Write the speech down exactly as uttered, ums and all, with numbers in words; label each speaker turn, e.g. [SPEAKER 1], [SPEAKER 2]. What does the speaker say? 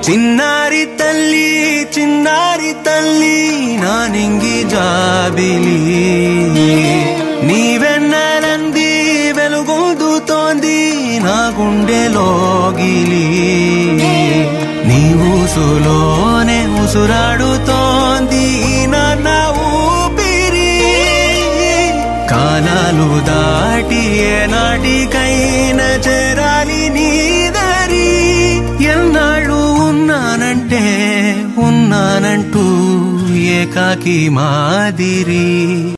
[SPEAKER 1] చిన్నారి తల్లి చిన్నారి తల్లి నా నింగి జాబిలి నీవెన్నెలంది వెలుగొందుతోంది నా గుండెలోగిలి నీ ఊసులోనే ఉసురాడుతోంది నా ఊపిరి కాలాలు దాటి ఏనాటికైనా చేరాలి నీ దారి ఎన్నాళ్ళు ఉన్నానంటే ఉన్నానంటూ ఏకాకి మాదిరి